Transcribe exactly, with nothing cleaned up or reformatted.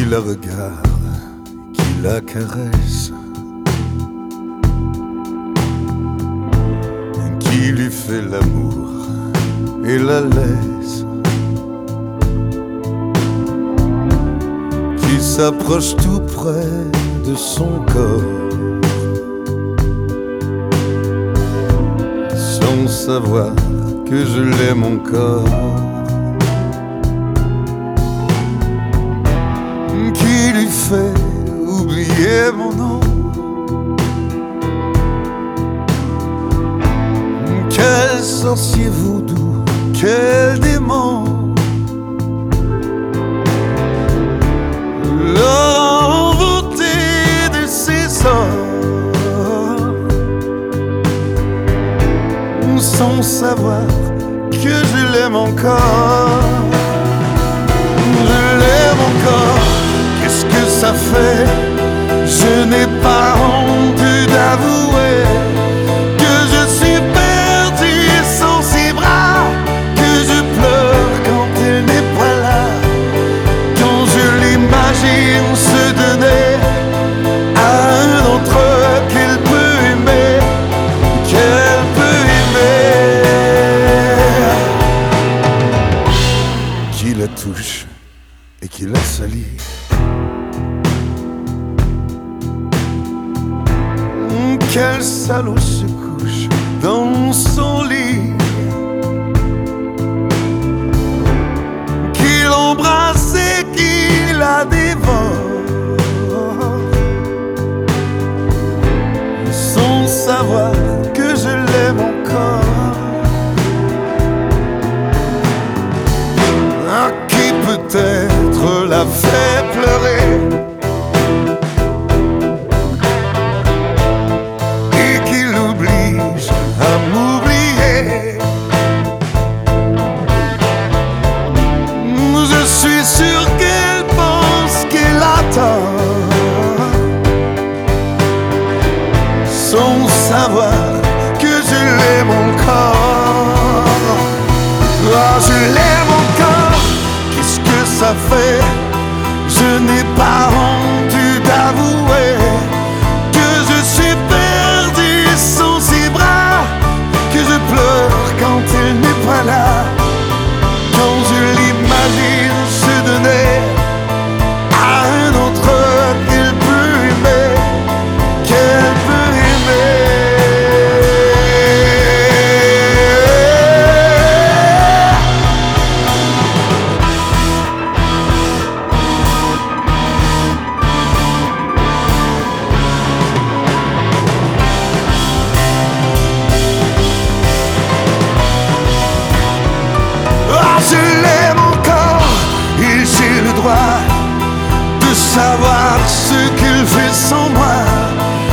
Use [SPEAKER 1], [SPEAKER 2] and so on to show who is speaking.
[SPEAKER 1] qui la regarde, qui la caresse, qui lui fait l'amour et la laisse, qui s'approche tout près de son corps, sans savoir que je l'aime encore, qui lui fait oublier mon nom. Quel sorcier vaudou, quel démon l'a envoûté de ses sorts, sans savoir que je l'aime encore. Je l'aime encore, qu'est-ce que ça fait? Je n'ai pas honte d'avouer que je suis perdu sans ses bras, que je pleure quand elle n'est pas là, quand je l'imagine se donner à un autre qu'elle peut aimer, qu'elle peut aimer, qui la touche et qui la salit. Quel salaud se couche dans son lit, qui l'embrasse et qui la dévore, sans savoir que je l'aime encore. Ah, qui peut-être la fait pleurer, à m'oublier. Je suis sûr qu'elle pense qu'elle a tort, sans savoir que je l'aime encore. Ah, je l'aime encore, qu'est-ce que ça fait? Je n'ai pas honte d'avouer que je suis perdu sans ses bras, que je pleure quand elle n'est pas là, quand je l'imagine se donner à un autre qu'elle peut aimer, qu'elle peut aimer. Je l'aime encore et j'ai le droit de savoir ce qu'il fait sans moi.